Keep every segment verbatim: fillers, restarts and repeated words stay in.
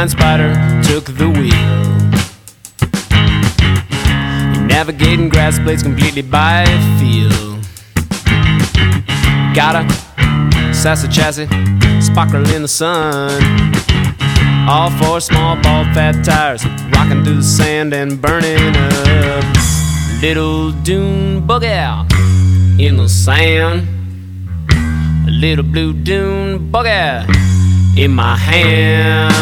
blind spider took the wheel. Navigating grass blades completely by feel. Got a sassy chassis, sparkle in the sun. All four small bald fat tires, rocking through the sand and burning up. Little dune buggy in the sand. A little blue dune buggy in my hand.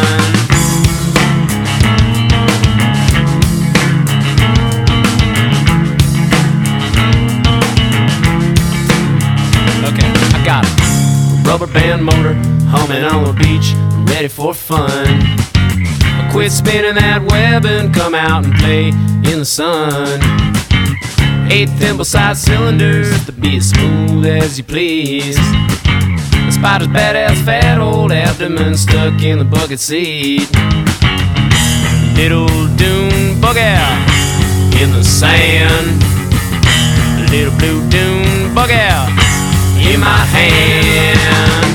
Okay, I got a rubber band motor humming on the beach, ready for fun. I quit spinning that web and come out and play in the sun. Eight thimble-sized cylinders to be as smooth as you please. The spider's badass fat old abdomen stuck in the bucket seat. Little dune buggy in the sand. Little blue dune buggy in my hand.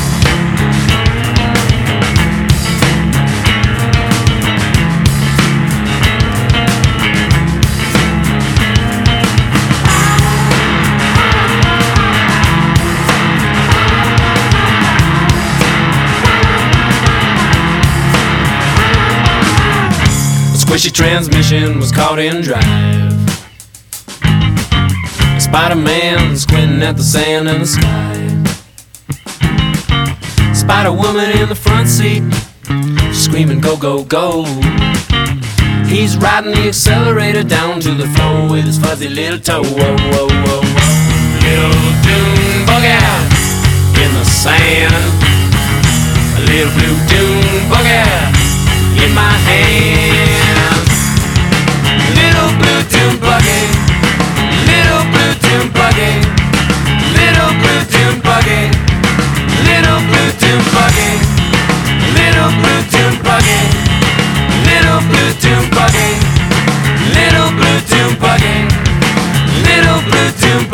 Squishy transmission was caught in drive. Spider-Man squinting at the sand and the sky. Spider-Woman in the front seat, screaming go, go, go. He's riding the accelerator down to the floor with his fuzzy little toe. Whoa, whoa, whoa, whoa. Little dune buggy in the sand. A little blue dune buggy in my hand. Little blue dune buggy, little blue dune buggy, little blue dune buggy, little blue dune buggy, little blue dune buggy, little blue dune buggy, little blue dune buggy, little blue dune buggy.